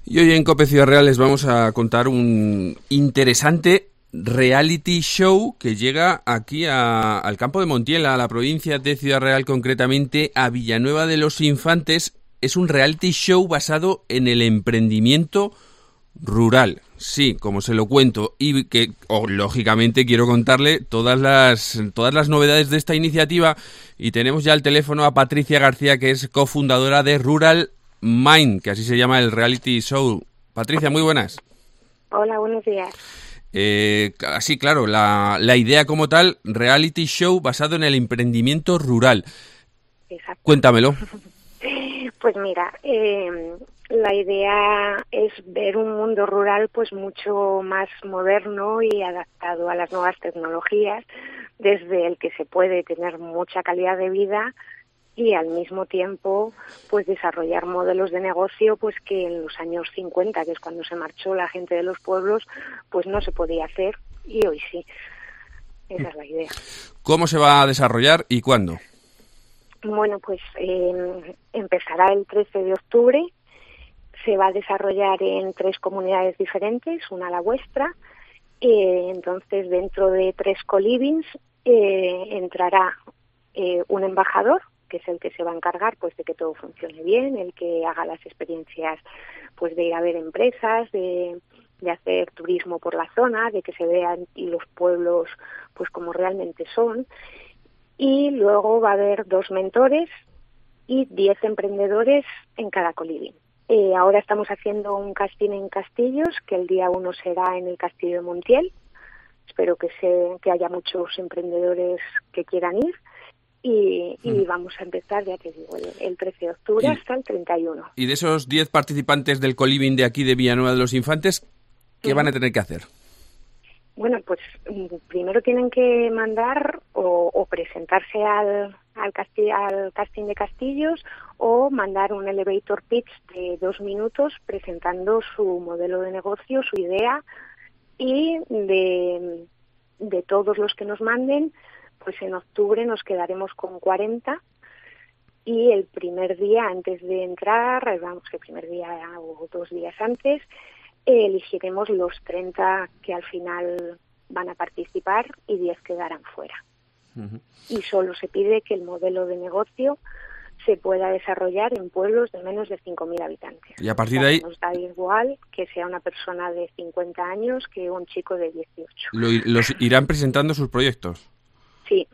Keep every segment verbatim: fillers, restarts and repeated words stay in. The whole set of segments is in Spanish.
Y hoy en COPE Ciudad Real les vamos a contar un interesante reality show que llega aquí a, al campo de Montiel, a la provincia de Ciudad Real, concretamente a Villanueva de los Infantes. Es un reality show basado en el emprendimiento rural. Sí, como se lo cuento, y que oh, lógicamente quiero contarle todas las todas las novedades de esta iniciativa. Y tenemos ya al teléfono a Patricia García, que es cofundadora de Rural Mind, que así se llama el reality show. Patricia, muy buenas. Hola, buenos días. Eh, así, claro, la, la idea como tal, reality show basado en el emprendimiento rural. Exacto. Cuéntamelo. Pues mira, eh, la idea es ver un mundo rural pues mucho más moderno y adaptado a las nuevas tecnologías, desde el que se puede tener mucha calidad de vida y al mismo tiempo pues desarrollar modelos de negocio pues que en los años cincuenta, que es cuando se marchó la gente de los pueblos, pues no se podía hacer y hoy sí. Esa es la idea. ¿Cómo se va a desarrollar y cuándo? Bueno, pues eh, empezará el trece de octubre, se va a desarrollar en tres comunidades diferentes, una la vuestra, eh, entonces dentro de tres colivings eh, entrará eh, un embajador, que es el que se va a encargar pues de que todo funcione bien, el que haga las experiencias pues de ir a ver empresas, de, de hacer turismo por la zona, de que se vean y los pueblos pues como realmente son. Y luego va a haber dos mentores y diez emprendedores en cada coliving. Eh, ahora estamos haciendo un casting en Castillos, que el día uno será en el Castillo de Montiel. Espero que, se, que haya muchos emprendedores que quieran ir. Y, y mm. vamos a empezar, ya te digo, el, el trece de octubre y, hasta el treinta y uno. Y de esos diez participantes del coliving de aquí de Villanueva de los Infantes, ¿qué uh-huh. van a tener que hacer? Bueno, pues primero tienen que mandar o, o presentarse al, al, casti- al casting de Castillos o mandar un elevator pitch de dos minutos presentando su modelo de negocio, su idea, y de, de todos los que nos manden, pues en octubre nos quedaremos con cuarenta y el primer día antes de entrar, vamos, el primer día o dos días antes, elegiremos los treinta que al final van a participar y diez quedarán fuera. Uh-huh. Y solo se pide que el modelo de negocio se pueda desarrollar en pueblos de menos de cinco mil habitantes. Y a partir de ahí nos da igual que sea una persona de cincuenta años que un chico de dieciocho. Lo, ¿Los irán presentando sus proyectos? Sí.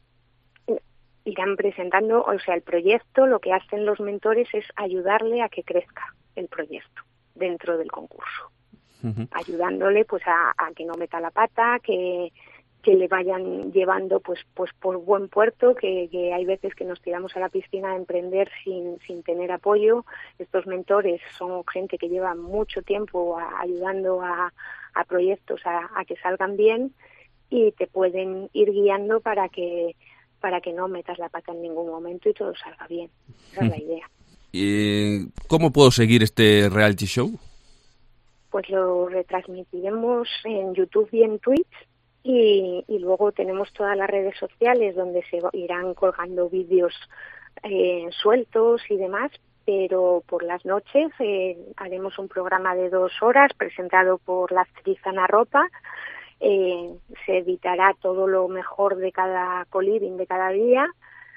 Irán presentando, o sea, el proyecto, lo que hacen los mentores es ayudarle a que crezca el proyecto dentro del concurso, uh-huh. ayudándole pues a, a que no meta la pata, que, que le vayan llevando pues pues por buen puerto, que, que hay veces que nos tiramos a la piscina a emprender sin, sin tener apoyo. Estos mentores son gente que lleva mucho tiempo a, ayudando a, a proyectos a, a que salgan bien y te pueden ir guiando para que para que no metas la pata en ningún momento y todo salga bien. Esa uh-huh. es la idea. Eh, ¿Cómo puedo seguir este reality show? Pues lo retransmitiremos en YouTube y en Twitch y, y luego tenemos todas las redes sociales donde se irán colgando vídeos eh, sueltos y demás, pero por las noches eh, haremos un programa de dos horas presentado por la actriz Ana Ropa. Eh, se editará todo lo mejor de cada coliving de cada día.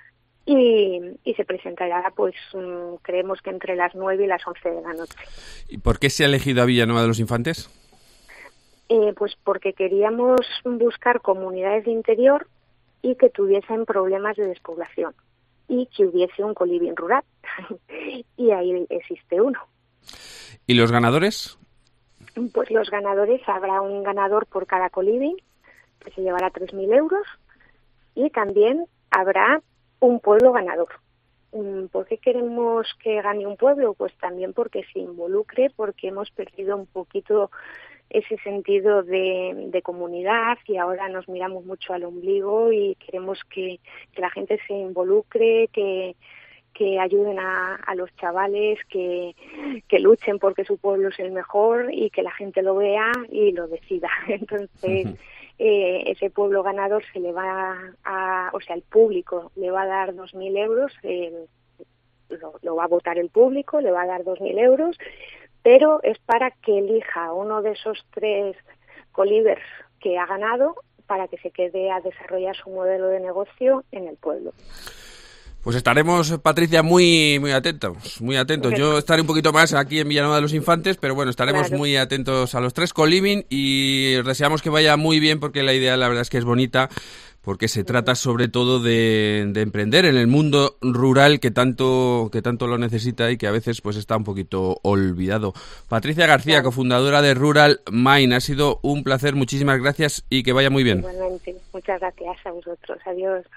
Y, y se presentará, pues, um, creemos que entre las nueve y las once de la noche. ¿Y por qué se ha elegido a Villanueva de los Infantes? Eh, pues porque queríamos buscar comunidades de interior y que tuviesen problemas de despoblación y que hubiese un coliving rural. Y ahí existe uno. ¿Y los ganadores? Pues los ganadores, habrá un ganador por cada coliving, que se llevará tres mil euros, y también habrá un pueblo ganador. ¿Por qué queremos que gane un pueblo? Pues también porque se involucre, porque hemos perdido un poquito ese sentido de, de comunidad y ahora nos miramos mucho al ombligo y queremos que, que la gente se involucre, que, que ayuden a, a los chavales, que, que luchen porque su pueblo es el mejor y que la gente lo vea y lo decida. Entonces, uh-huh. eh, ese pueblo ganador se le va a, o sea, el público le va a dar dos mil euros, eh, lo, lo va a votar el público, le va a dar dos mil euros, pero es para que elija uno de esos tres colivers que ha ganado para que se quede a desarrollar su modelo de negocio en el pueblo. Pues estaremos, Patricia, muy muy atentos, muy atentos. Yo estaré un poquito más aquí en Villanueva de los Infantes, pero bueno, estaremos claro. muy atentos a los tres co-living y deseamos que vaya muy bien porque la idea, la verdad es que es bonita, porque se trata sobre todo de, de emprender en el mundo rural que tanto que tanto lo necesita y que a veces pues está un poquito olvidado. Patricia García, claro. cofundadora de Rural Mind, ha sido un placer, muchísimas gracias y que vaya muy bien. Igualmente, muchas gracias a vosotros, adiós.